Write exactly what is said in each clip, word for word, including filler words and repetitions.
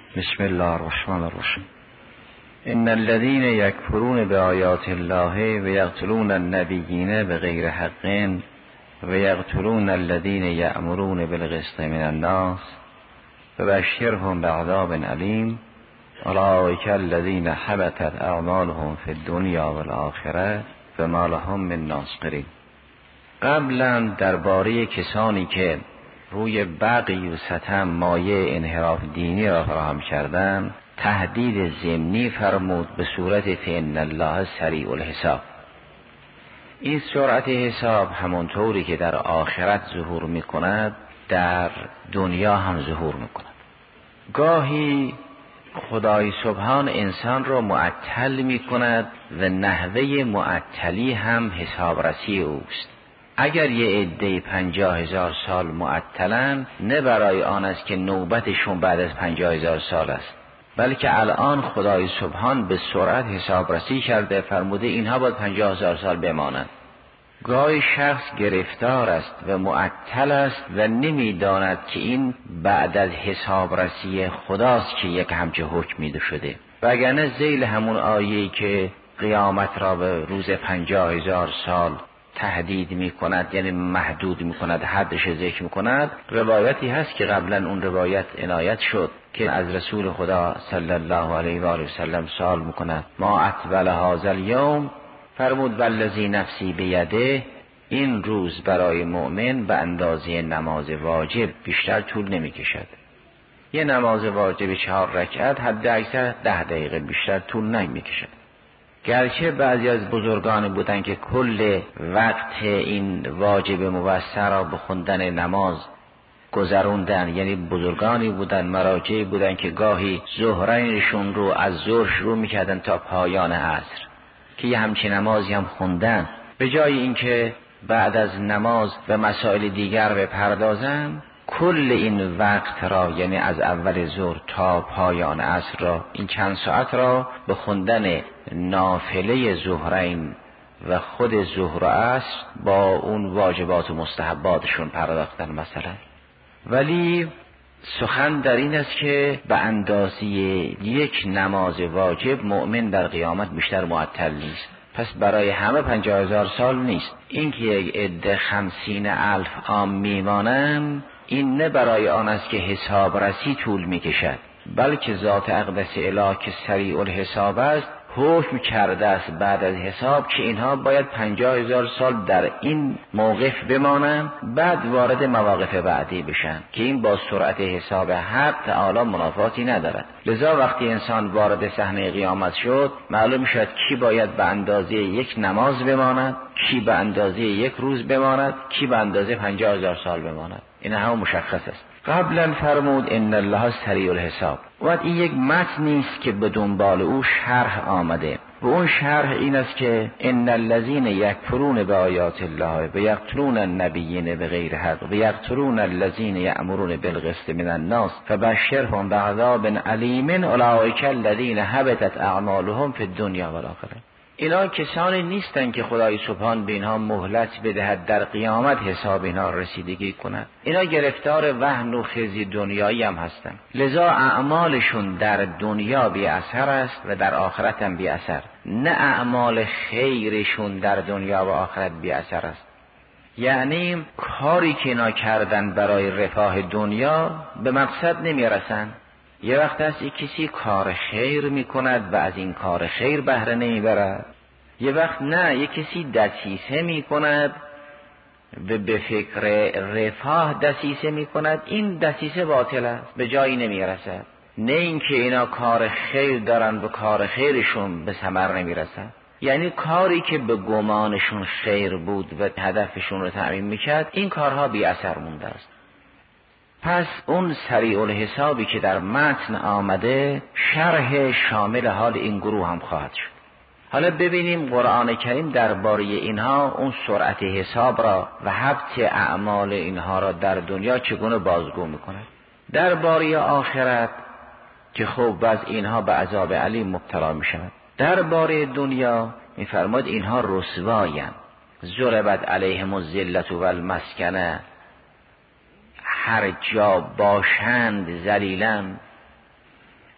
بسم الله الرحمن الرحیم. ان الذين يكفرون بآیات الله و یقتلون النبیین بغیر حق و یقتلون الذين یأمرون بالقسط من الناس فبشرهم بعذاب علیم اولئک الذین حبطت اعمالهم فی الدنیا والآخرة فما لهم من ناصرین. قبلا درباره کسانی که روی بغی و ستم مایه انحراف دینی را فراهم کردند تهدید ضمنی فرمود به صورت فإن الله سریع الحساب. این سرعت حساب همونطوری که در آخرت ظهور می کند در دنیا هم ظهور می کند. گاهی خدای سبحان انسان را معطل می کند و نحوه معطلی هم حسابرسی اوست. اگر یه عده پنجاه هزار سال معطلن، نه برای آن است که نوبتشون بعد از پنجاه هزار سال است، بلکه الان خدای سبحان به سرعت حسابرسی کرده فرموده اینها باید پنجاه هزار سال بمانند. گاهی شخص گرفتار است و معطل است و نمیداند که این بعد از حسابرسی خداست که یک همچه حکمی شده، وگرنه ذیل همون آیه‌ای که قیامت را به روز پنجاه هزار سال تهدید می کند، یعنی محدود می کند، حدش ذکر می کند، روایتی هست که قبلا اون روایت عنایت شد که از رسول خدا صلی الله علیه و آله و سلم سوال می کند ما اطول هذا الیوم، فرمود والذی نفسی بیده، این روز برای مؤمن به اندازه نماز واجب بیشتر طول نمی کشد. یه نماز واجب چهار رکعت حد اکثر ده دقیقه بیشتر طول نمی کشد. گرچه بعضی از بزرگان بودن که کل وقت این واجب موثر را به خوندن نماز گذروندن، یعنی بزرگانی بودن، مراجعی بودن که گاهی ظهرینشون رو از ظهر شروع میکردن تا پایان عصر که یه همچین نمازی هم خوندن، به جای اینکه بعد از نماز به مسائل دیگر بپردازن کل این وقت را، یعنی از اول ظهر تا پایان عصر را، این چند ساعت را به خوندن نافله ظهرین و خود ظهر و عصر با اون واجبات و مستحباتشون پرداختن مثلا. ولی سخن در این است که به اندازه یک نماز واجب مؤمن در قیامت بیشتر معطل نیست. پس برای همه پنجاه هزار سال نیست. این که یک عده خمسین الف عام میمانند، این نه برای آن است که حسابرسی طول میکشد، بلکه ذات اقدس اله که سریع الحساب است حکم کرده است بعد از حساب که اینها باید پنجاه هزار سال در این موقف بمانند، بعد وارد مواقف بعدی بشن که این با سرعت حساب حق تعالی منافاتی ندارد. لذا وقتی انسان وارد صحنه قیامت شد معلوم شد کی باید به اندازه یک نماز بماند، کی به اندازه یک روز بماند، کی به اندازه پنجاه هزار سال بماند. این هم مشخص است. قبلا فرمود ان الله سریع الحساب. و این یک متن نیست که به دنبال او شرح آمده، و اون شرح این است که ان الذين یکفرون بآیات الله و یقتلون النبیین بغیر حق و یقتلون الذين یأمرون بالقسط من الناس فبشرهم بعذاب علیم اولئک الذین حبطت اعمالهم فی الدنیا والآخرة. اینا کسانی نیستن که خدای سبحان به اینها مهلت بدهد در قیامت حساب اینا رسیدگی کند. اینا گرفتار وهن و خزی دنیایی هم هستن، لذا اعمالشون در دنیا بی اثر است و در آخرت هم بی اثر. نه اعمال خیرشون در دنیا و آخرت بی اثر است، یعنی کاری که اینا کردن برای رفاه دنیا به مقصد نمی رسن. یه وقت هست یک کسی کار خیر می کند و از این کار خیر بهره نمی برد، یه وقت نه، یک کسی دسیسه می کند و به فکر رفاه دسیسه می کند، این دسیسه باطل است، به جایی نمی رسد. نه اینکه اینا کار خیر دارن و کار خیرشون به ثمر نمی رسد، یعنی کاری که به گمانشون خیر بود و هدفشون رو تأمین می کرد این کارها بی اثر مونده است. پس اون سریع الحسابی که در متن آمده شرح شامل حال این گروه هم خواهد شد. حالا ببینیم قرآن کریم درباره اینها اون سرعت حساب را و حبط اعمال اینها را در دنیا چگونه بازگو میکنه. درباره آخرت که خوب از اینها به عذاب علیم مبتلا میشود. درباره دنیا میفرماد اینها رسوایند، ضربت علیهم الذلة والمسکنه، هر جا باشند ذلیلند.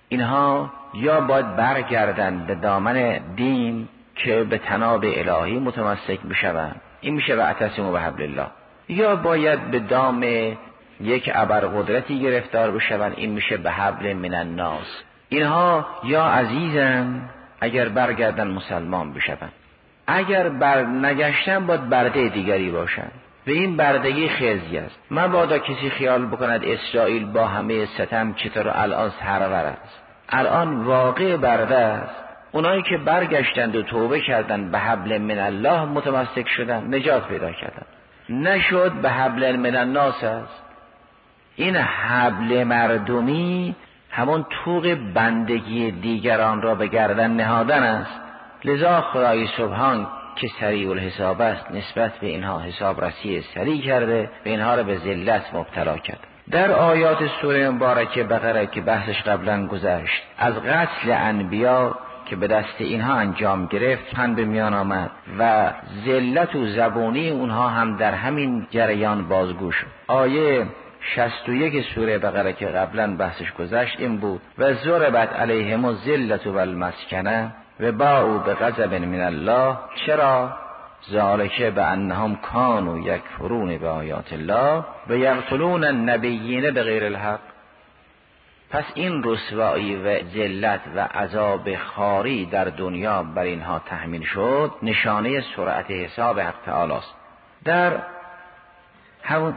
اینها یا باید برگردن به دامن دین که به طناب الهی متمسک بشوند، این میشه واعتصموا بحبل الله، یا باید به دام یک ابرقدرتی گرفتار بشوند، این میشه به حبل من الناس. اینها یا عزیزن اگر برگردن مسلمان بشوند، اگر بر نگشتن باید برده دیگری باشند و این بردگی خزی است. مبادا کسی خیال بکند اسرائیل با همه ستم چطور الان سرور است. الان واقع برده است. اونایی که برگشتند و توبه کردند به حبل من الله متمسک شدند، نجات پیدا کردند. نشد به حبل من الناس است. این حبل مردمی همون طوق بندگی دیگران را به گردن نهادن است. لذا خدای سبحان که سریع الحساب است نسبت به اینها حساب رسی سریع کرده و اینها را به ذلت مبتلا کرد. در آیات سوره مبارکه بقره که بحثش قبلا گذشت، از قتل انبیا که به دست اینها انجام گرفت هم به میان آمد و ذلت و زبونی اونها هم در همین جریان بازگو شد. آیه شصت و یک سوره بقره که قبلا بحثش گذشت این بود: و ضربت علیهم الذلة والمسکنه و باءوا بغضب من الله. چرا؟ ذالک بانهم کانوا یکفرون بآیات الله و یقتلون النبیین بغیر الحق. پس این رسوایی و ذلت و عذاب خاری در دنیا بر اینها تحمیل شد، نشانه سرعت حساب حق تعالی است. در همون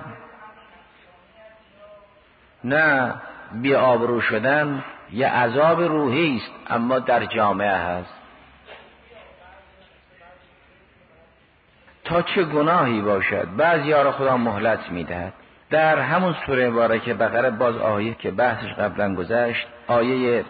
نه بی آبرو شدن یه عذاب روحی است، اما در جامعه هست. تا چه گناهی باشد بعضی‌ها را خدا مهلت میدهد. در همون سوره مبارکه بقره باز آیه که بحثش قبلا گذشت، آیه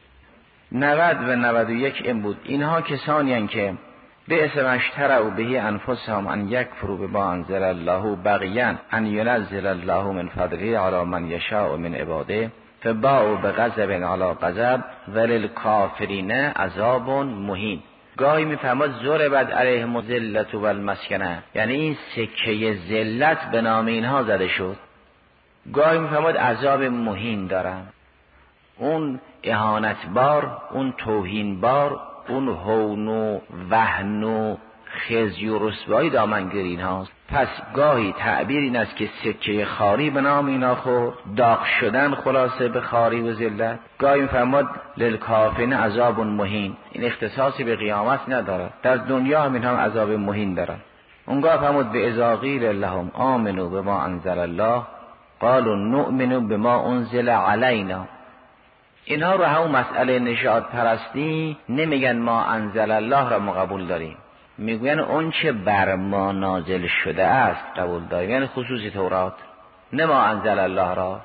نود و نود و یک این بود: اینها کسانی هستند که به اسم اشتروا به انفسهم ان یکفروا بما انزل الله بغیا ان ينزل الله من فضله على من یشاء من عباده فباءوا بغضب على غضب وللکافرین عذاب مهین. گاهی میفهمد ضربت علیهم الذلة والمسکنه، یعنی این سکه ذلت به نام اینها زده شد. گاهی میفهمد عذاب مهین دارن، اون اهانت بار، اون توهین بار، اون هون و وهن و خزی و رسوایی دامنگیر اینهاست. پس گاهی تعبیر این است که سکه خاری به نام اینا خورد، داغ شدن خلاصه به خاری و ذلت. گاهی میفرماد للکافرین عذاب مهین، این اختصاصی به قیامت نداره، در دنیا هم اینها عذاب مهین دارن. اونگاه فرمود به اذا قیل لهم آمنوا بما انزل الله قالوا نؤمن بما انزل علینا. اینها رو همون مسئله نژاد پرستی نمیگن ما انزل الله را ما قبول داریم، میگوین اون چه بر ما نازل شده است قبول داریم، یعنی خصوصی تورات، نه ما انزل الله را.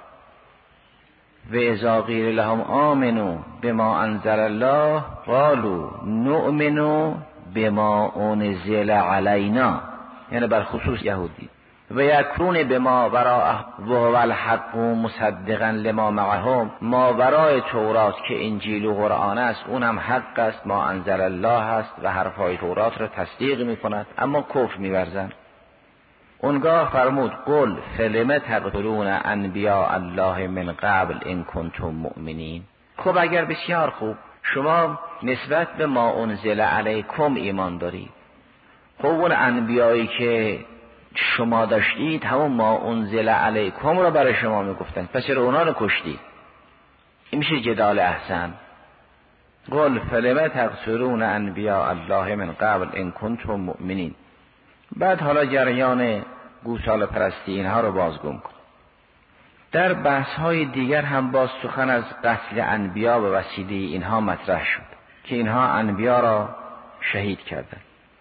و اذا قیل لهم آمنوا بما انزل الله قالوا نؤمن بما انزل علینا، یعنی بر خصوص یهودی. و یکرون بما وراءه و هو الحق مصدقا لما معهم، ما ورای تورات که انجیل و قرآن است اونم حق است، ما انزل الله است و حرفای تورات را تصدیق میکند، اما کفر میورزند. اونگاه فرمود قل فلم تقتلون انبیاء الله من قبل ان کنتم مؤمنین. خب اگر بسیار خوب شما نسبت به ما انزل علیکم ایمان دارید، خب اون انبیایی که شما داشتید همون ما انزل علیکم را برای شما میگفتن، پس چرا اونا رو کشتید؟ این میشه جدال احسن. قل فلم تقتلون انبیاء الله من قبل ان کنتم مؤمنین. بعد حالا جریان گوساله پرستی اینها رو بازگو کن. در بحث های دیگر هم باز سخن از قتل انبیا به وسیله اینها مطرح شد که اینها انبیا را شهید کردند.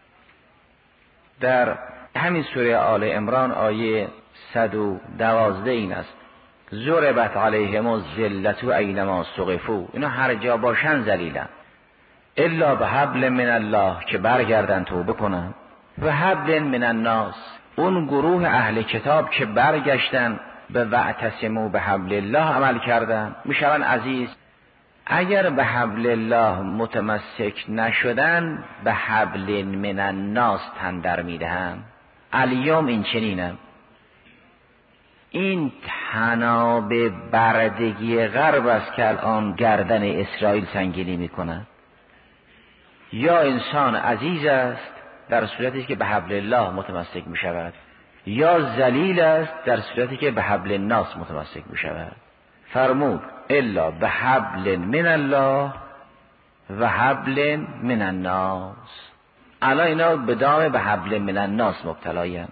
در همین سوره آل عمران آیه صد و دوازده این است: ضربت علیهم الذلة اینما ثقفوا. اینا هر جا باشن ذلیلن، الا به حبل من الله که برگردن توبه کنن، و حبل من الناس، اون گروه اهل کتاب که برگشتن به واعتصموا به حبل الله عمل کردن میشون عزیز. اگر به حبل الله متمسک نشدن به حبل من الناس تن در میدهن. الیوم این چنینم. این تناب بردگی غرب است که الان گردن اسرائیل سنگینی میکند. یا انسان عزیز است در صورتی که به حبل الله متمسک می شود، یا ذلیل است در صورتی که به حبل الناس متمسک می شود. فرمود الا به حبل من الله و حبل من الناس. الان اینا به دام به حبل من الناس مبتلاین.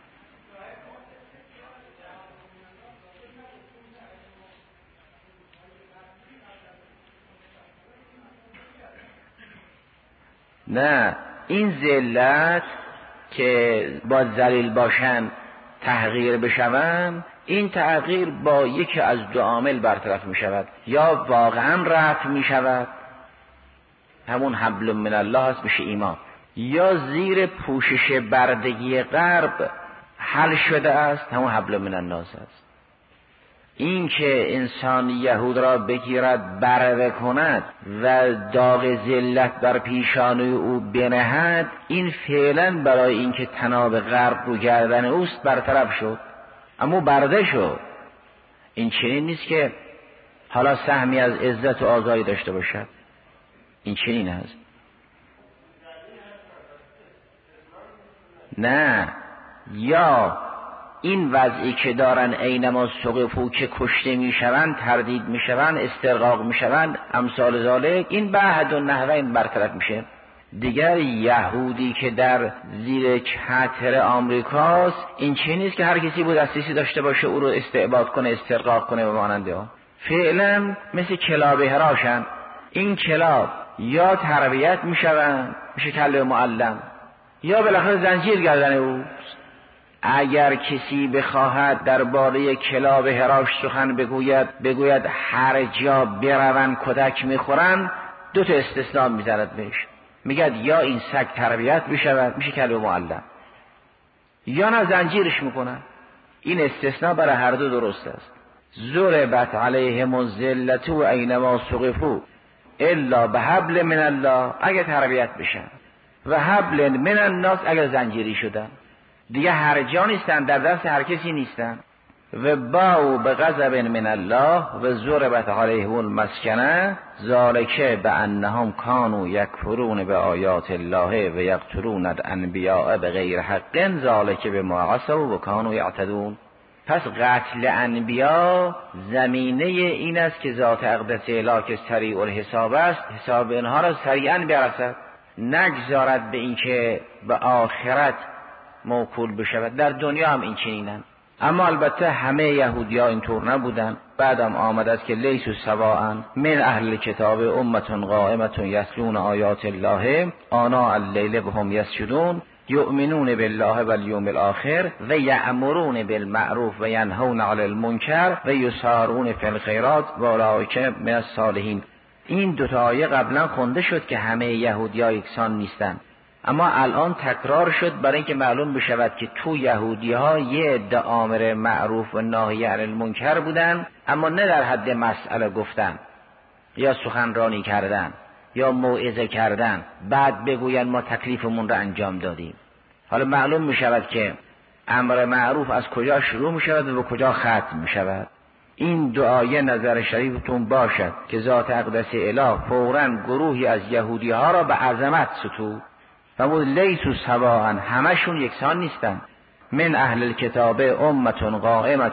نه، این ذلت که با ذلیل باشن تحقیر بشوند، این تحقیر با یکی از دو عامل برطرف می شود. یا واقعا رفع می شود، همون حبل من الله هست، میشه ایمان. یا زیر پوشش بردگی غرب حل شده است، همون حبل من الناس است. این که انسان یهود را بگیرد بره کند و داغ ذلت بر پیشانه او بنهد، این فعلا برای اینکه تناب غرب رو گردن اوست برطرف شد، اما برده شد. این چنین نیست که حالا سهمی از عزت و آزادی داشته باشد. این چنین هست. نه، یا این وضعی که دارن اینما سقفو که کشته میشوند، تردید میشوند، استرقاق میشوند، امثال ذالک، این بعد و نحوه این برطرف میشه. دیگر یهودی که در زیر چتر آمریکاست، این چه نیست که هر کسی بود دسترسی داشته باشه او رو استعباد کنه، استرقاق کنه و ماننده ها. فعلا مثل کلاب هراشن. این کلاب یا تربیت میشوند، میشه کلب معلم، یا بالاخره زنجیر گردن اوست. اگر کسی بخواهد درباره کلاب هراش سخن بگوید، بگوید هر جا بروند کتک میخورن، دو تا استثناء میزند بهش، میگد یا این سگ تربیت بشود، میشه کلب معلم، یا نه زنجیرش میکنن. این استثناء برای هر دو درست است. ضربت علیهم الذلة و اینما ثقفوا الا بحبل من الله، اگه تربیت بشن، و حبل من الناس، اگر زنجیری شدن. دیگه هر جا نیستن، در دست هر کسی نیستن. و باو به غضب من الله و ضربت علیهم المسکنه ذالک بانهم کانوا یکفرون بآیات الله و یقتلون الانبیاء بغیر حق ذالک بما عصوا و کانوا یعتدون. پس قتل انبیا زمینه این است که ذات اقدس اله که سریع الحساب است، حساب اینها را سریعا برسد، نگذارد به این که به آخرت موکول بشود. در دنیا هم این چنینن. اما البته همه یهودی ها اینطور نبودن. بعدم آمد است که لیسوا سواء من اهل کتاب امة قائمة یتلون آیات الله آناء اللیل و هم یسجدون یؤمنون بالله و الیوم الاخر و یأمرون بالمعروف و ینهون عن المنکر و یسارعون فی الخیرات و اولئک من الصالحین. این دو تا آیه قبلا خونده شد که همه یهودی ها یکسان نیستن، اما الان تکرار شد برای اینکه معلوم بشود که تو یهودی ها یه عده آمر معروف و ناهی عن المنکر بودن، اما نه در حد مسئله گفتن یا سخنرانی کردن یا موعظه کردن بعد بگوین ما تکلیفمون رو انجام دادیم. حالا معلوم میشود که امر معروف از کجا شروع میشود و به کجا ختم میشود. این دعای نظر شریفتون باشد که ذات اقدس اله فوراً گروهی از یهودی ها را به عظمت ستود. فرمود لیسوا سواء، همشون یکسان نیستن. من اهل الکتاب امة قائمة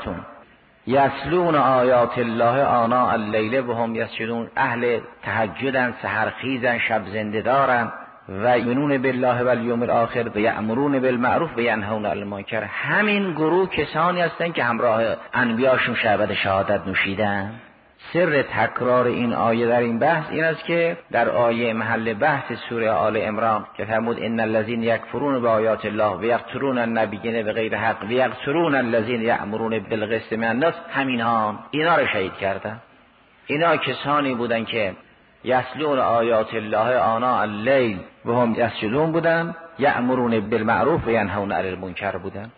یتلون آیات الله آناء اللیل و هم یسجدون. اهل تهجدن، سحرخیزن، شب زنده دارن و یؤمنون بالله و الیوم الاخر و یأمرون بالمعروف و ینهون عن المنکر. همین گروه کسانی هستند که همراه انبیاشون شربت شهادت نوشیدن. سر تکرار این آیه در این بحث این است که در آیه محل بحث سوره آل عمران که فرمود ان الذين یکفرون بآیات الله و یقتلون النبیین بغیر حق و یقتلون الذين یأمرون بالقسط من الناس، همین ها اینا رو شهید کردن. اینا کسانی بودن که یتلون آیات الله آناء اللیل و هم یسجدون بودن، یأمرون بالمعروف و ینهون عن المنکر بودن.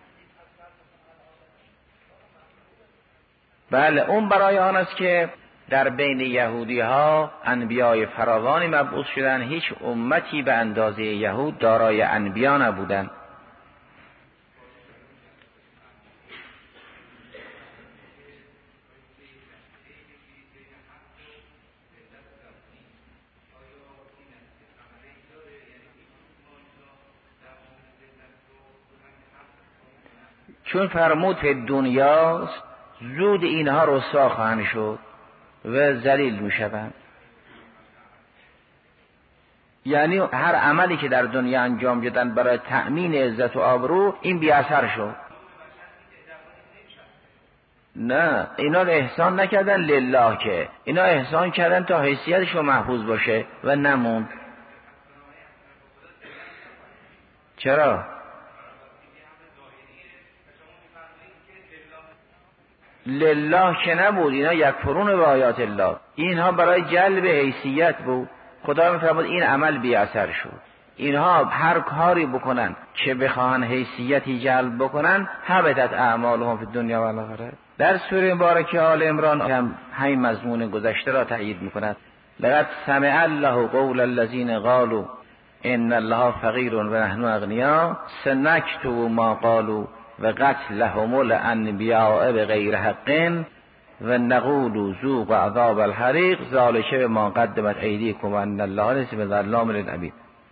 بله، اون برای آن است که در بین یهودی ها انبیای فراوانی مبعوث شدن. هیچ امتی به اندازه یهود دارای انبیا نبودن. چون فرمود فی دنیا، زود اینها رسوا خواهند شد و ذلیل میشوند. یعنی هر عملی که در دنیا انجام دادن برای تأمین عزت و آبرو، این بی اثر شد. نه، اینا رو احسان نکردن لله، که اینا احسان کردن تا حیثیتشون محفوظ باشه و نموند. چرا؟ لله که نبود، اینا یکفرون به آیات الله، اینها برای جلب حیثیت بود. خدا میفرماد این عمل بی اثر شد. اینها هر کاری بکنن که بخواهن حیثیتی جلب بکنن، حبطت اعمالهم فی الدنیا و الاخره. در سوره مبارکه آل عمران هم همین مضمون گذشته را تأیید میکند. لقد سمع الله قول الذین قالوا ان الله فقیر و نحن اغنیا سنکتب ما قالوا و قتلهم الانبیاء بغیر حق و نقول ذوقوا عذاب الحریق ذلک بما قدمت ایدیکم ان الله لیس بظلام للعبید.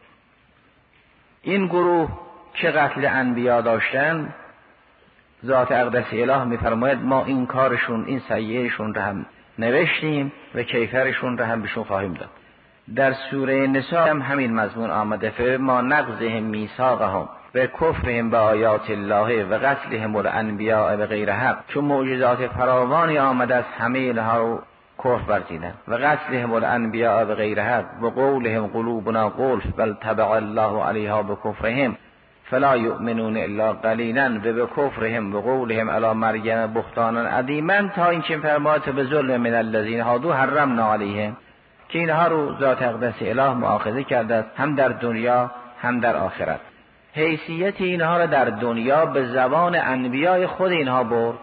این گروه که قتل انبیا داشتن، ذات اقدس اله میفرماید ما این کارشون، این سیئهشون را هم نوشتیم و کیفرشون را هم بهشون خواهیم داد. در سوره نساء هم همین مضمون آمده، فما نقضهم میثاقهم و کفرهم به آیات الله و قتلهم الانبیاء بغیر حق. چون معجزات فراوانی آمده است، همه اینها رو کفر ورزیدن. و قتلهم الانبیاء بغیر حق و قولهم قلوبنا غلف بل طبع الله علیها بکفرهم فلا یؤمنون الا قلیلا و بکفرهم و قولهم علی مریم بهتانا عظیما، تا اینکه فرماد به ظلم من الذین هادوا حرمنا علیهم، که اینها رو ذات اقدس اله مؤاخذه کرده است، هم در دنیا هم در آخرت. حیثیت اینها را در دنیا به زبان انبیای خود اینها برد.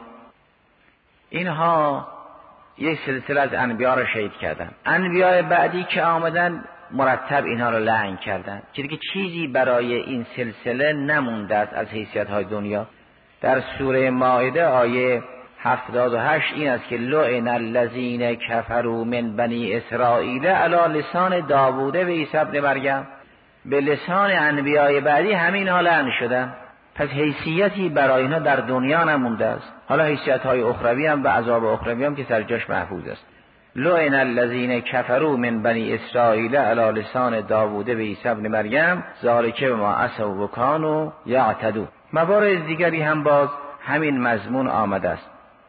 اینها یک سلسله از انبیا را شهید کردن. انبیای بعدی که آمدن مرتب اینها را لعن کردن، که دیگه چیزی برای این سلسله نمونده است از حیثیت های دنیا. در سوره مائده آیه هفتاد و هشت این است که لعن الذین کفروا من بنی اسرائیل علی لسان داوود و عیسی ابن مریم. به لسان انبیای بعدی همین ها لعن شدن. پس حیثیتی برای اینها در دنیا نمونده است. حالا حیثیت های اخروی هم و عذاب اخروی هم که سر جاش محفوظ است. لعن الذین کفروا من بنی اسرائیل علی لسان داوود و عیسی ابن مریم ذلک بما عصوا و کانوا یعتدون. موارد دیگری هم باز همین مضمون آمده است.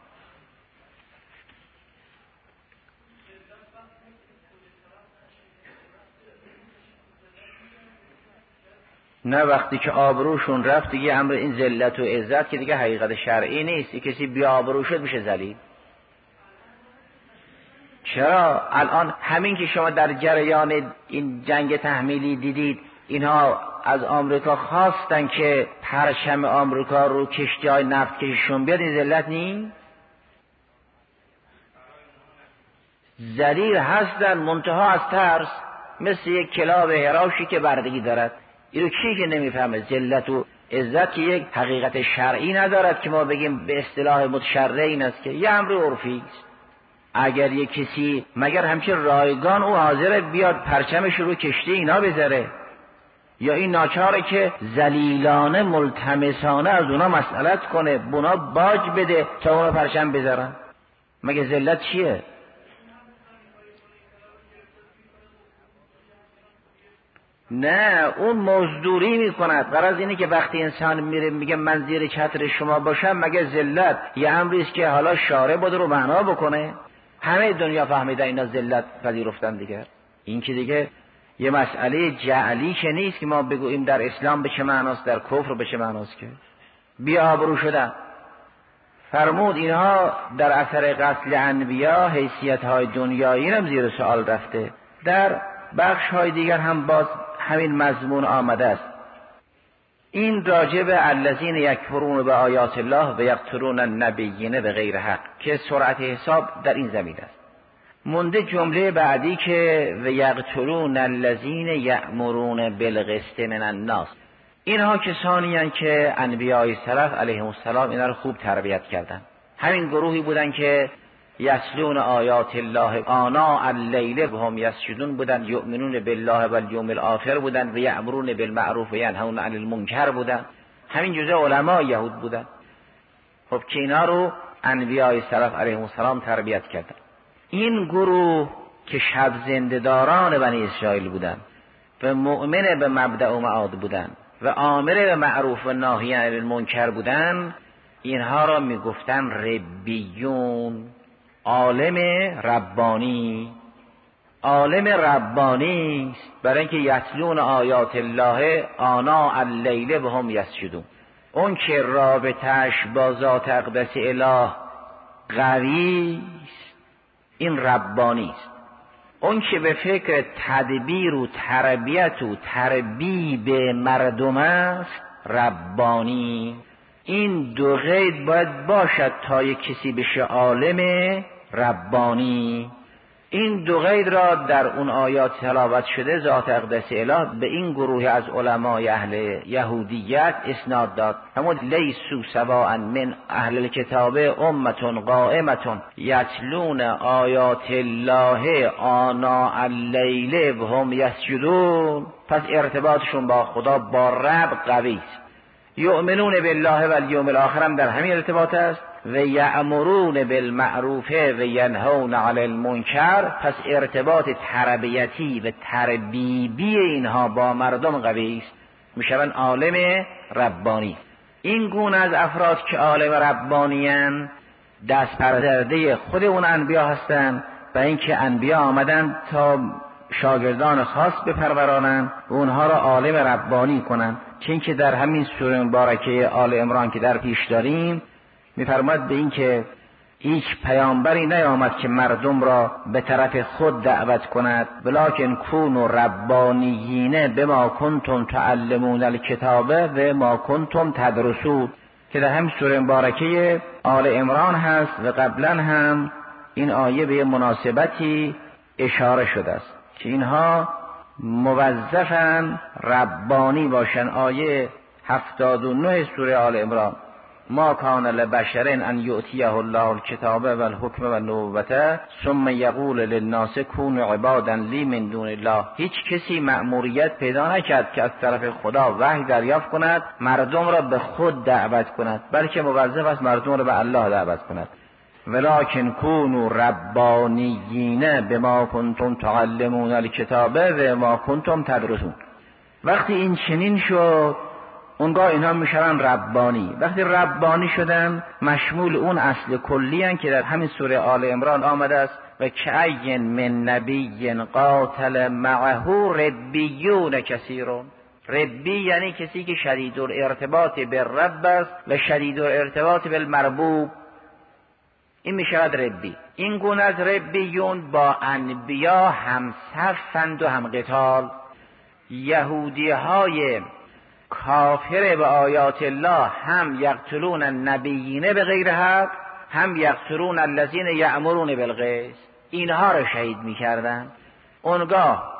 نه، وقتی که آبروشون رفت دیگه امر این ذلت و عزت که دیگه حقیقت شرعی نیست. کسی بی آبرو شد میشه ذلیل. چرا؟ الان همین که شما در جریان این جنگ تحمیلی دیدید، اینها از آمریکا خواستن که پرچم آمریکا رو کشتی‌های نفت کشیشون بیاد، این ذلت نیست؟ ذلیل هستن منتها از ترس، مثل یک کلاب هراشی که بردگی دارد. اینو کی که نمیفهمه؟ ذلت و عزت که یک حقیقت شرعی ندارد که ما بگیم به اصطلاح متشرع این است، که یه امر عرفی است. اگر یک کسی مگر همچین رایگان او حاضر بیاد پرچمش رو کشتی اینا بذاره، یا این ناچاره که ذلیلانه ملتمسانه از اونا مسئلت کنه، اونا باج بده تا اونا پرچم بذارن؟ مگه ذلت چیه؟ نه، اون مزدوری میکند. غرض اینه که وقتی انسان میره میگه من زیر چتر شما باشم، مگه ذلت یه امری است که حالا شارع بود رو معنا بکنه؟ همه دنیا فهمیدن اینا ذلت پذیرفتن دیگه. این که دیگه یه مسئله جعلی که نیست که ما بگوییم در اسلام به چه معناست، در کفر به چه معناست، که بی آبرو شدن. فرمود اینها در اثر قتل انبیا حیثیت های دنیایی هم زیر سوال رفته. در بخش های دیگر هم باز همین مضمون آمده است. این راجع به الذین یکفرون به آیات الله و یقتلون النبیین به غیر حق که سرعت حساب در این زمین است. مونده جمله بعدی که و یقتلون الذین یأمرون بالقسط من الناس. اینها کسانی هستند که انبیای سلف علیهم السلام اینا رو خوب تربیت کردن. همین گروهی بودن که یسلون آیات الله آناء اللیل و هم یسجدون بودن، یؤمنون بالله و الیوم الاخر بودن و یأمرون بالمعروف و ینهون عن المنکر بودن. همین جزء علما یهود بودن. خب که اینا رو انبیای سلف علیهم السلام تربیت کردن. این گروه که شب زنده‌داران بنی اسرائیل بودن و مؤمن به مبدأ و معاد بودن و آمر به معروف و ناهی عن المنکر بودن، اینها را میگفتن ربیون، عالم ربانی. عالم ربانی است برای اینکه یتلون آیات الله آناء اللیل و هم یسجدون. اون که رابطه‌اش با ذات اقدس اله قوی است، این ربانی است. اون که به فکر تدبیر و تربیت و تربیب مردم است ربانی. این دو قید باید باشد تا یک کسی بشه عالم ربانی. این دو قید را در اون آیات تلاوت شده ذات اقدس اله به این گروه از علمای اهل یهودیت اسناد داد. همون لیسو سواء من اهل الکتاب امة قائمة یتلون آیات الله آناء اللیل و هم یسجدون. پس ارتباطشون با خدا با رب قوی است. یؤمنون بالله و الیوم الاخر هم در همین ارتباط است و یأمرون بالمعروف و ینهون عن المنکر. پس ارتباط تربیتی و تربیبی اینها با مردم قوی است، میشوند عالم ربانی. این گونه از افراد که عالم ربانیان دست پرورده خود اون انبیا هستند و اینکه انبیا آمدن تا شاگردان خاص بپرورانند و اونها را عالم ربانی کنند. چون که در همین سوره مبارکه آل عمران که در پیش داریم می‌فرماید به این که هیچ پیامبری نیامد که مردم را به طرف خود دعوت کند، ولکن کونوا ربانیین بما کنتم تعلمون الکتاب و ما کنتم تدرسون، که در همین سوره مبارکه آل عمران هست و قبلا هم این آیه به مناسبتی اشاره شده است که اینها موظفن ربانی باشن. آیه هفتاد و نه سوره آل عمران: ما کان لبشر ان یؤتیه الله الکتاب و الحکم و النبوة ثم یقول للناس کونوا عبادا لی من دون الله. هیچ کسی مأموریت پیدا نکرد که از طرف خدا وحی دریافت کند مردم را به خود دعوت کند، بلکه موظف است مردم را به الله دعوت کند. ولکن کونوا ربانیین بما کنتم تعلمون الکتاب و ما کنتم تدرسون. وقتی این چنین شد اونگاه اینها میشن ربانی. وقتی ربانی شدن مشمول اون اصل کلی هن که در همین سوره آل عمران آمده است: و کأی من نبی قاتل معه ربیون کثیرون. ربی یعنی کسی که شدید الارتباط بالرب است و شدید الارتباط بالمربوب، این میشود ربی. این گونه از ربیون با انبیا هم صفند و هم قتال. یهودی های کافر به آیات الله هم یقتلون النبیین به غیر حق، هم یقتلون الذین یأمرون بالقسط. اینها را شهید میکردن. اونگاه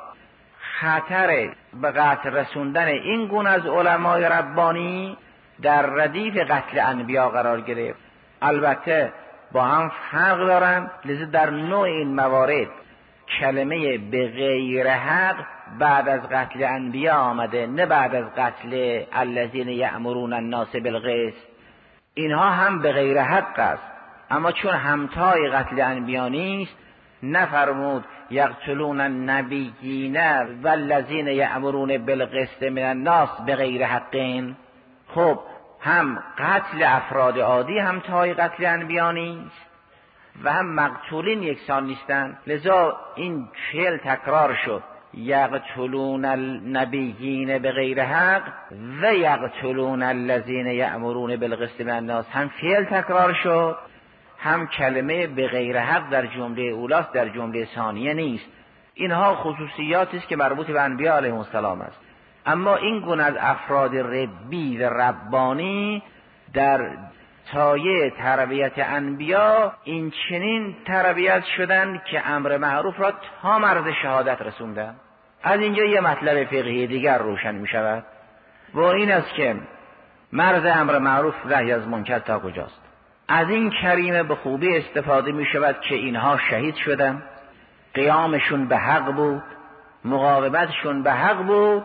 خطر به قتل رسوندن این گونه از علمای ربانی در ردیف قتل انبیا قرار گرفت. البته با هم فرق دارن، لذا در نوع این موارد کلمه به غیر حق بعد از قتل انبیا آمده، نه بعد از قتل الذین یأمرون الناس بالقسط. اینها هم به غیر حق است، اما چون همتای قتل انبیا نیست نفرمود یقتلون النبیین والذین یأمرون بالقسط من الناس به غیر حقین. خب هم قتل افراد عادی همتای قتل انبیا نیست و هم مقتولین یکسان نیستند، لذا این فعل تکرار شد: یقتلون النبیین به غیر حق و یقتلون الذین یأمرون بالقسط من الناس. هم فعل تکرار شد، هم کلمه به غیر حق در جمله اولاست، در جمله ثانیه نیست. اینها خصوصیاتی است که مربوط به انبیا علیهم السلام است. اما این گونه از افراد ربی و ربانی در سایه تربیت انبیا این چنین تربیت شدن که امر معروف را تا مرز شهادت رسوندن. از اینجا یه مطلب فقهی دیگر روشن می شود و این است که مرز امر معروف نهی از منکر تا کجاست. از این کریمه به خوبی استفاده می شود که اینها شهید شدن، قیامشون به حق بود، مقاومتشون به حق بود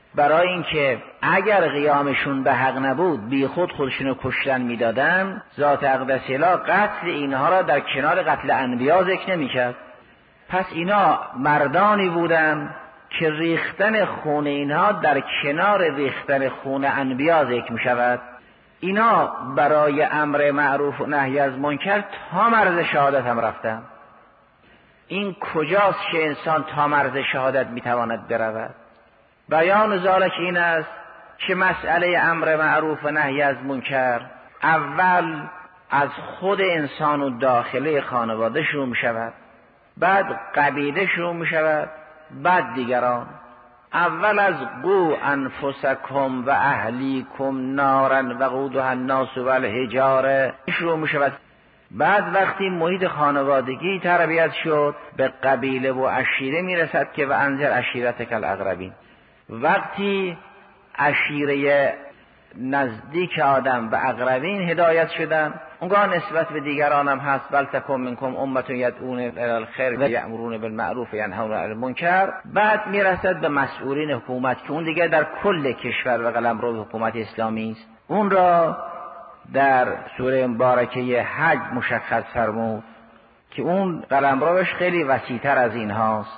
برای اینکه اگر قیامشون به حق نبود بی خود خودشونو کشتن میدادن، ذات اقدس اله قتل اینها را در کنار قتل انبیا ذکر نمیکرد. پس اینا مردانی بودن که ریختن خون اینها در کنار ریختن خون انبیا ذکر میشود. اینا برای امر معروف و نهی از منکر تا مرز شهادت هم رفتن. این کجاست که انسان تا مرز شهادت میتواند برود؟ بیان ذالک این است که مسئله امر معروف و نهی از منکر اول از خود انسان و داخله خانواده شروع می شود، بعد قبیله شروع می شود، بعد دیگران. اول از قو انفسکم و اهلیکم نارا وقودها الناس والحجاره شروع می شود. بعد وقتی محیط خانوادگی تربیت شد به قبیله و عشیره می رسد که و انذر عشیرتک الاقربین. وقتی عشیره نزدیک آدم و اقربین هدایت شدن، اونگاه نسبت به دیگران هم هست بل تکن منکم امة یدعون الی الخیر و یأمرون بالمعروف و ینهون عن المنکر. بعد میرسد به مسئولین حکومت که اون دیگه در کل کشور و قلمرو حکومت اسلامی است. اون را در سوره مبارکه حج مشخص فرمود که اون قلمروش خیلی وسیع‌تر از این هاست.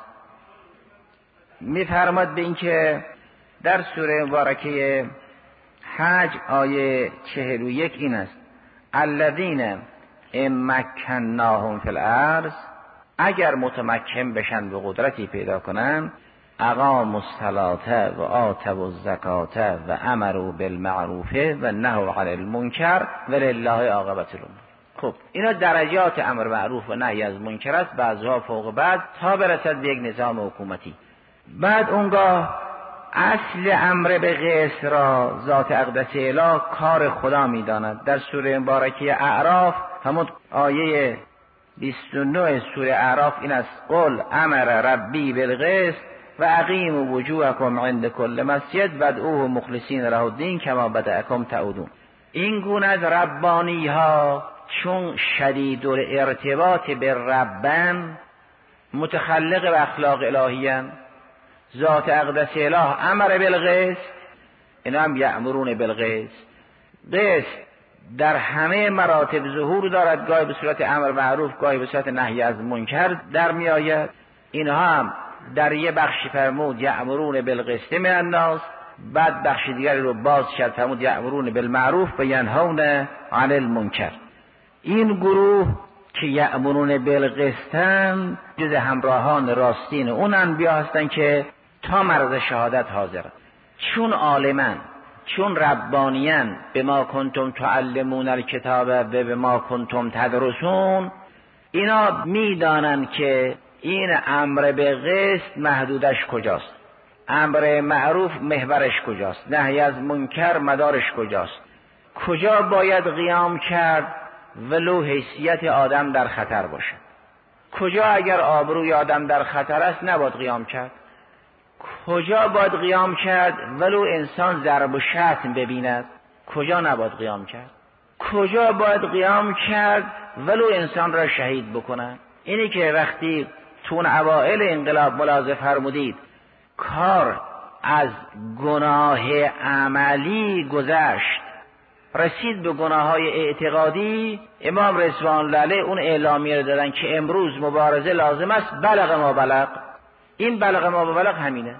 میفرماد به این که در سوره مبارکه حج آیه چهل و یک این است: الذین امکناهم فی الارض، اگر متمکن بشن به قدرتی پیدا کنن، اقاموا الصلاة و آتوا الزکاة و امروا بالمعروف و نهوا عن المنکر ولله عاقبة الامور. خب اینا درجات امر معروف و نهی از منکر است، بعضها فوق بعض تا برسد به یک نظام حکومتی. بعد اونگاه اصل امر به قسط را ذات اقدس اله کار خدا میداند. در سوره مبارکه اعراف همون آیه بیست و نه سوره اعراف این است: قل امر ربی بالقسط و اقیموا وجوهکم عند کل مسجد وادعوه مخلصین له الدین کما بدأکم تعودون. این گونه از ربانی ها چون شدید الارتباط به ربن، متخلق به اخلاق الهیان، ذات اقدس اله امر بالقسط، اینا هم یأمرون بالقسط. قسط در همه مراتب ظهور دارد، گاهی به صورت امر معروف، گاهی به صورت نهی از منکر در می آید. اینها هم در یه بخشی فرمود یأمرون بالقسط من الناس، بعد بخش دیگری رو باز کرد فرمود یأمرون بالمعروف و ینهون عن المنکر. این گروه که یأمرون بالقسطن جز همراهان راستین اون انبیا هستن که تا مرز شهادت حاضرن، چون عالمن، چون ربانیان، به ما کنتم تعلمون الکتاب و به ما کنتم تدرسون. اینا میدانن که این امر به قسط محدودش کجاست، امر معروف محورش کجاست، نهی از منکر مدارش کجاست، کجا باید قیام کرد ولو حیثیت آدم در خطر باشه، کجا اگر آبروی آدم در خطر است نباید قیام کرد، کجا باید قیام کرد ولو انسان ضرب و شتم ببیند، کجا نباید قیام کرد، کجا باید قیام کرد ولو انسان را شهید بکنند. اینی که وقتی تون اوائل انقلاب ملاحظه فرمودید کار از گناه عملی گذشت رسید به گناه های اعتقادی، امام رضوان الله علیه اون اعلامیه رو دادن که امروز مبارزه لازم است، بلغ ما بلغ. این بلغ ما بلغ همینه.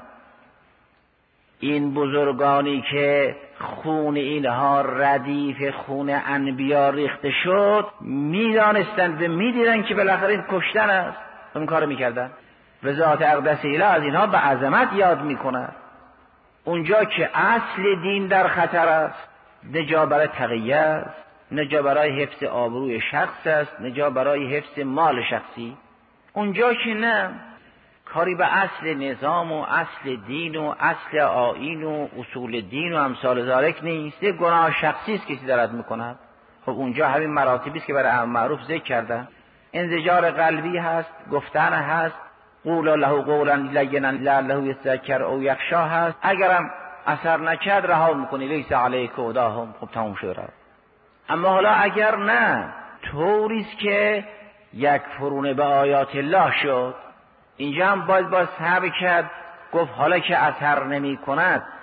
این بزرگانی که خون اینها ردیف خون انبیا ریخته شد میدانستند و میدیدن که بالاخره این کشتن است، اون کار میکردن. و ذات اقدس اله از اینها به عظمت یاد میکنه. اونجا که اصل دین در خطر است، نه جا برای تقیه است، نه جا برای حفظ آبروی شخص است، نه جا برای حفظ مال شخصی. اونجا که نه، کاری به اصل نظام و اصل دین و اصل آیین و اصول دین و امثال ذالک نیست، یک گناه شخصی است کسی دارد میکند. خب اونجا همین مراتبی است که برای امر معروف ذکر کردن. انزجار قلبی هست، گفتن هست، قول له قولا لینا لعله یذکر او یخشی هست. اگرم اثر نکرد رها میکنی، لیس علیک هداهم، خب تموم شد. اما حالا اگر نه، طوریست که یکفرون به آیات الله شد، اینجا هم باید باز صبر کرد، گفت حالا که اثر نمی کند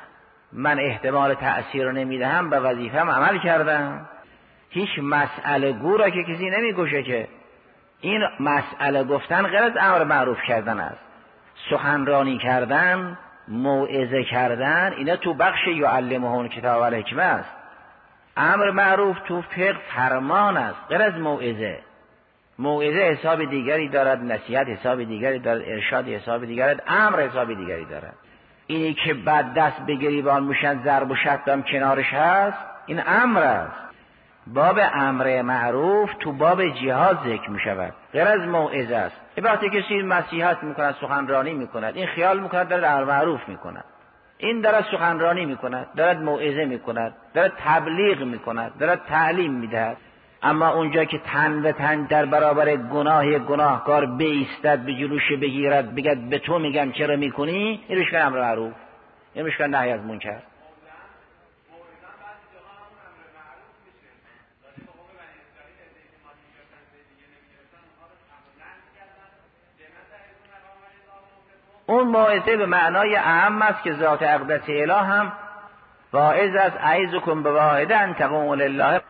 من احتمال تأثیر رو نمیدهم، به وظیفه‌ام عمل کردم. هیچ مسئله گو را که کسی نمیگوشه که این مسئله گفتن غیر از امر معروف کردن است. سخنرانی کردن، موعظه کردن، اینا تو بخش یعلمهم کتاب و الحکمه است. امر معروف تو فقه فرمان است غیر از موعظه. موعظه حساب دیگری دارد، نصیحت حساب دیگری دارد، ارشاد حساب دیگری دارد، امر حساب دیگری دارد. اینی که بعد دست به گریبان میشن ضرب و شتم کنارش هست، این امر است. باب امر معروف تو باب جهاد ذکر می شود، غیر از موعظه است. یه وقتی کسی نصیحت میکند، سخنرانی میکند، این خیال میکند دارد امر معروف میکند، این دارد سخنرانی میکند، دارد موعظه میکند، دارد تبلیغ میکند، دارد تعلیم میدهد. اما اونجا که تن به تن در برابر گناه گناهکار بایستد، به جلوش بگیرد، بگد به تو میگم چرا میکنی، این روش کن امر معروف، این روش کن نهی از منکر. اون موعظه به معنای اعم است که ذات اقدس اله هم واعظ است. اعظکم بواحده ان تقوموا لله.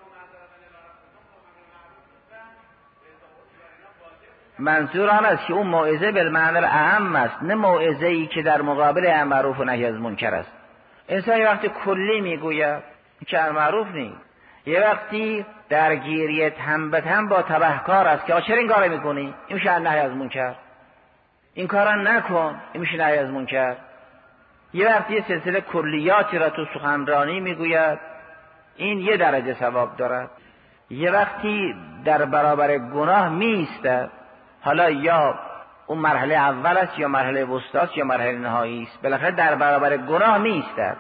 منظور آن است که اون موعظه به معنای اعم است، نه موعظه ای که در مقابل امر معروف و نهی از منکر است. انسان یه وقتی کلی میگوید که امر معروف نیست، یه وقتی درگیری تن به تن با تبهکار است که چرا این کارو میکنی، این میشه نهی از منکر. این کارا نکن، این میشه نهی از منکر. یه وقتی یه سلسله کلیاتی را تو سخنرانی میگوید، این یه درجه ثواب دارد. یه وقتی در برابر گناه میایستد، حالا یا اون مرحله اول است یا مرحله وسطی است یا مرحله نهایی است، بالاخره در برابر گناه میایستد.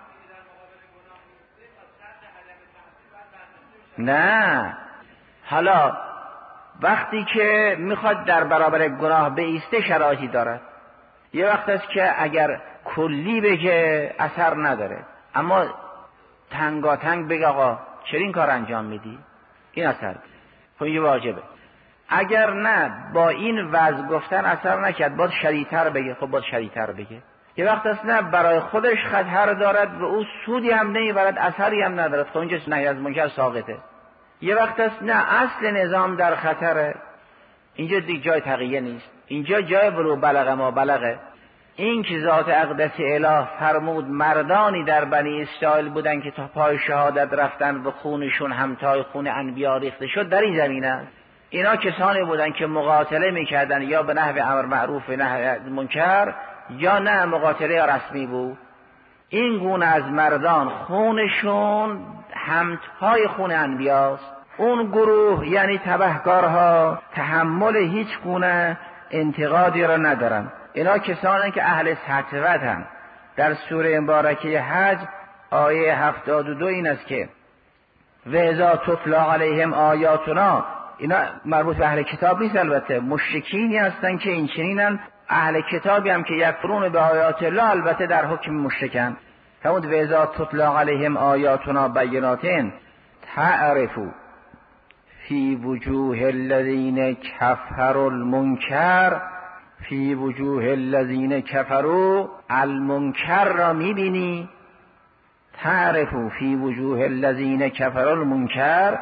نه، حالا وقتی که میخواد در برابر گناه بایسته شرایطی دارد. یه وقت است که اگر کلی بگه اثر نداره، اما تنگاتنگ بگه آقا چرا این کار انجام میدی، این اثر خب یه واجبه. اگر نه با این وضع گفتن اثر نکرد، باید شدیدتر بگه، خب باید شدیدتر بگه. یه وقت است نه برای خودش خطر دارد و او سودی هم نمیبرد، اثری هم ندارد، خب اینجا نهی از منکر ساقطه. یه وقت است نه اصل نظام در خطره، اینجا دیگه جای تقیه نیست، اینجا جای بلو بلغ ما بلغه. این که ذات اقدس اله فرمود مردانی در بنی اسرائیل بودن که تا پای شهادت رفتن و خونشون همتای خون انبیا ریخته شد، در این زمینه اینا کسانی بودن که مقاتله میکردن یا به نحو امر معروف و نهی از منکر، یا نه مقاتله رسمی بود. این گونه از مردان خونشون همتای خون انبیاست. اون گروه یعنی تبهکارها تحمل هیچ گونه انتقادی را ندارن. اینا کسانی که اهل سطوتن. در سوره مبارکه حج آیه هفتاد و دو این است که و اذا تتلی علیهم آیاتنا، اینا مربوط به اهل کتاب نیست، البته مشرکینی هستن که این چنینن. اهل کتابی هم که یکفرون به آیات الله، البته در حکم مشرکن. فرمود و اذا تتلی علیهم آیاتنا بینات تعرفوا فی وجوه الذین کفروا المنکر. فی وجوه الذین کفروا المنکر را میبینی، تعرفوا فی وجوه الذین کفروا المنکر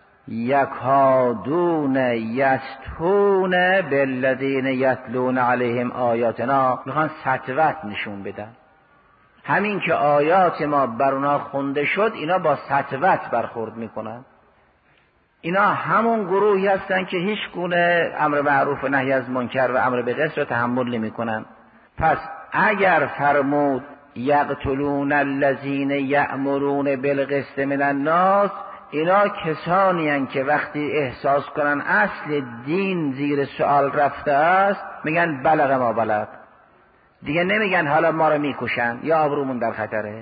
یکادون یستون بالذین یتلون علیهم آیاتنا. میخوان سطوت نشون بدن، همین که آیات ما بر اونا خونده شد اینا با سطوت برخورد میکنن. اینا همون گروهی هستن که هیچ گونه امر معروف و نهی از منکر و امر به قسط رو تحمل نمیکنن. پس اگر فرمود یقتلون الذین یأمرون بالقسط من الناس، اینا کسانی هستند که وقتی احساس کنن اصل دین زیر سوال رفته است میگن بلغ ما بلغ، دیگه نمیگن حالا ما رو میکشن یا آبرومون در خطره.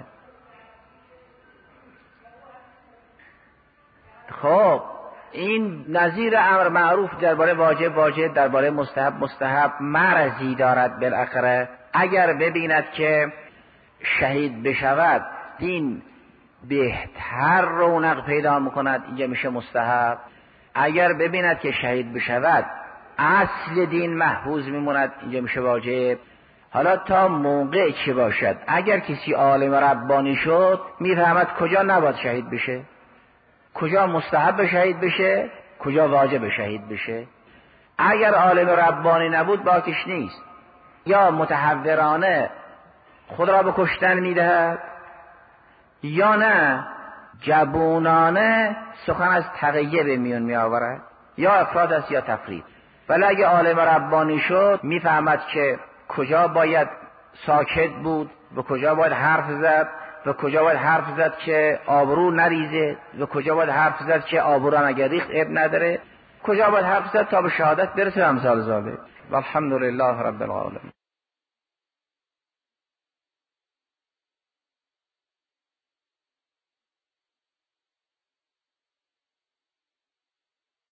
خب این نظیر امر معروف درباره واجب واجب، درباره مستحب مستحب، مرزی دارد. بالاخره اگر ببیند که شهید بشود دین بهتر رونق پیدا میکند، اینجا میشه مستحب. اگر ببیند که شهید بشود اصل دین محفوظ میموند، اینجا میشه واجب. حالا تا موقع چه باشد؟ اگر کسی عالم ربانی شد میفهمد کجا نباید شهید بشه، کجا مستحب شهید بشه، کجا واجب شهید بشه. اگر عالم ربانی نبود باکش نیست، یا متحورانه خود را به کشتن میدهد، یا نه جبونانه سخن از تقیه به میون می آورد، یا افراد است یا تفرید. ولی اگه عالم ربانی شد میفهمد که کجا باید ساکت بود و کجا باید حرف زد و کجا باید حرف زد که آبرو نریزه و کجا باید حرف زد که آبرو هم اگر ریخت اب نداره، کجا باید حرف زد تا به شهادت برسه. امثال ذالک. والحمد لله رب العالمین.